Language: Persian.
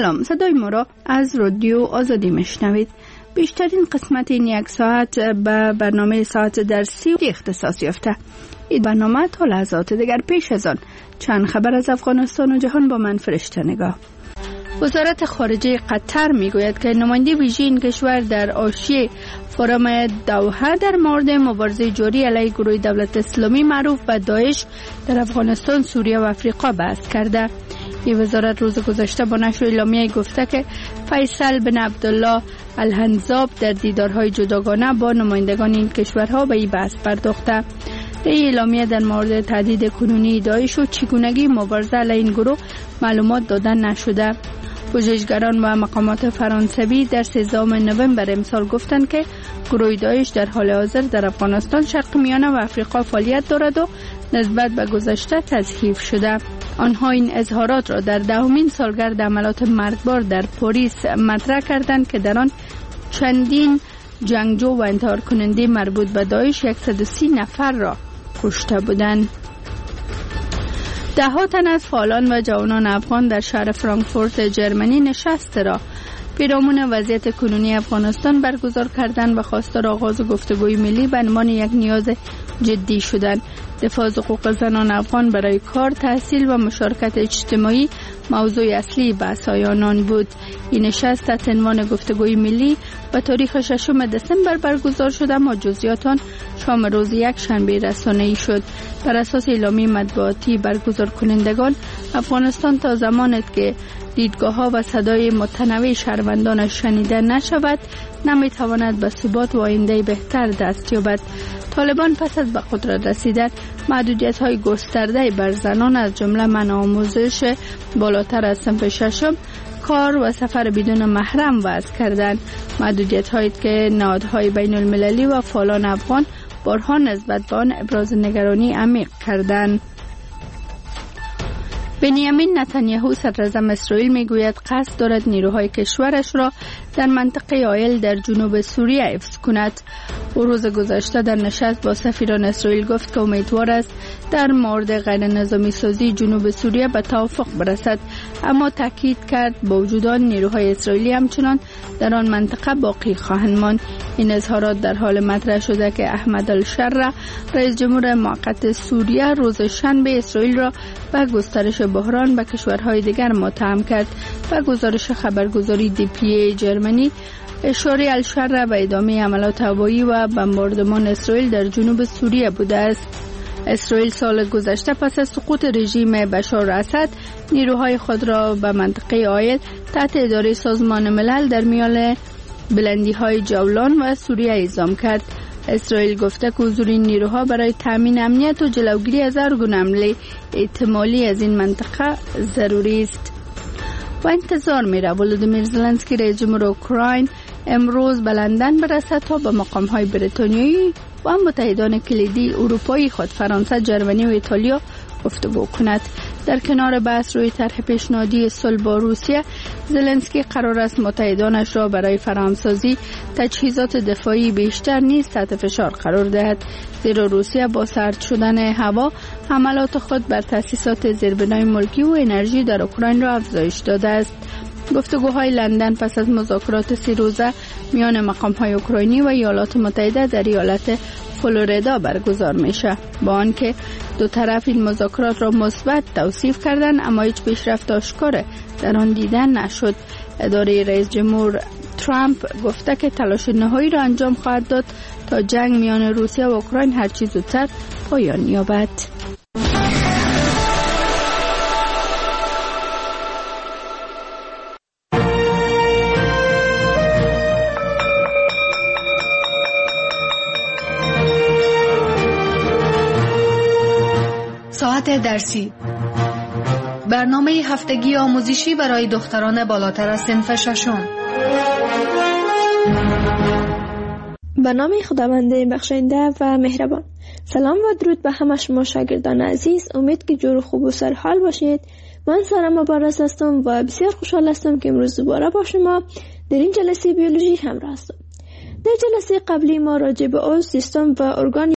سلام، صدای ما را از رادیو آزادی میشنوید. بیشترین قسمت این یک ساعت به برنامه ساعت درسی اختصاص یافته. این برنامه تا لحظات دیگر پیش از آن چند خبر از افغانستان و جهان با من فرشته نگاه. وزارت خارجه قطر میگوید که نماینده ویژه این کشور در حاشیه فورم دوحه در مورد مبارزه جاری علیه گروه دولت اسلامی معروف به داعش در افغانستان، سوریه و آفریقا بحث کرده. این وزارت روز گذشته با نشر اعلامیه گفته که فیصل بن عبدالله الحنزاب در دیدارهای جداگانه با نمایندگان این کشورها به این بحث پرداخته. این اعلامیه در مورد تهدید کنونی داعش و چگونگی مبارزه علیه این گروه معلومات داده نشده. پژوهشگران و مقامات فرانسوی در 13 نوامبر امسال گفتند که گروه داعش در حال حاضر در افغانستان، شرق میانه و آفریقا فعالیت دارد و نسبت به گذشته تضعیف شده. آنها این اظهارات را در 10مین سالگرد عملیات مرگبار در پاریس مطرح کردند که در آن چندین جنگجو و انتحار کننده مربوط به داعش 130 نفر را کشته بودند. ده تن از فعالان و جوانان افغان در شهر فرانکفورت جرمنی نشست را پیرامون وضعیت کنونی افغانستان برگزار کردند و خواستار آغاز گفتگوی ملی به عنوان یک نیاز جدی شدند. دفاع از حقوق زنان افغان برای کار، تحصیل و مشارکت اجتماعی موضوع اصلی بحث‌های آنان بود. این نشست تحت عنوان گفتگوی ملی به تاریخ 6 دسامبر برگزار شد، اما جزئیات آن شام روز یک شنبه رسانه‌ای شد. بر اساس اعلامیه مطبوعاتی برگزار کنندگان، افغانستان تا زمانی که دیدگاه‌ها و صدای متنوع شهروندانش شنیده نشود، نمی‌تواند به ثبات و آینده بهتر دست یابد. طالبان پس از به قدرت رسیدن محدودیت‌های گسترده بر زنان از جمله منع آموزش بالاتر از صنف 6 کار و سفر بدون محرم وضع کردند. محدودیت‌هایی که نهادهای بین المللی و فعالان افغان بارها نسبت به آن ابراز نگرانی عمیق کردند. بنیامین نتانیاهو صدراعظم اسرائیل میگوید قصد دارد نیروهای کشورش را در منطقه ایل در جنوب سوریه حفظ کند. او روز گذشته در نشست با سفیران اسرائیل گفت که امیدوار است در مورد غیر نظامی سازی جنوب سوریه به توافق برسد، اما تاکید کرد با وجود آن نیروهای اسرائیلی همچنان در آن منطقه باقی خواهند ماند. این اظهارات در حال مطرح شده که احمد الشرع رئیس جمهور موقت سوریه روز شنبه اسرائیل را به گسترش بحران به کشورهای دیگر متهم کرد. و گزارش خبرگزاری DPA جرمنی اشاره الشرع به ادامه عملیات هوایی و بمباردمان اسرائیل در جنوب سوریه بوده است. اسرائیل سال گذشته پس از سقوط رژیم بشار اسد نیروهای خود را به منطقه آیل تحت اداره سازمان ملل در میان بلندی‌های جولان و سوریه اعزام کرد. اسرائیل گفته که حضور این نیروها برای تامین امنیت و جلوگیری از هر گونه حمله احتمالی از این منطقه ضروری است. و انتظار میره ولودیمیر زلنسکی رئیس جمهور اوکراین امروز به لندن برسد تا با مقام‌های بریتانیایی و متحدان کلیدی اروپایی خود فرانسه، جرمنی و ایتالیا گفتگو کند. در کنار بحث روی طرح پیشنهادی صلح با روسیه، زلنسکی قرار است متحدانش را برای فراهمسازی تجهیزات دفاعی بیشتر نیز تحت فشار قرار دهد، زیرا روسیه با سرد شدن هوا حملات خود بر تأسیسات زیربنای ملکی و انرژی در اوکراین را افزایش داده است. گفتگوهای لندن پس از مذاکرات 3 روزه میان مقام‌های اوکراینی و ایالات متحده در ایالت فلوریدا برگزار میشه. با آنکه دو طرف این مذاکرات را مثبت توصیف کردند، اما هیچ پیشرفت آشکار در آن دیده نشد. اداره رئیس جمهور ترامپ گفته که تلاش نهایی را انجام خواهد داد تا جنگ میان روسیه و اوکراین هر چه زودتر پایان یابد. ساعت درسی، برنامه هفتگی آموزشی برای دختران بالاتر از صنف 6. به نام خداوند بخشنده و مهربان. سلام و درود به همه شما شاگردان عزیز. امید که جور خوب و سرحال باشید. من سارا مبارز هستم و بسیار خوشحال هستم که امروز دوباره با شما در این جلسه بیولوژی همراه هستم. در جلسه قبلی ما راجع به عضو، سیستم و ارگان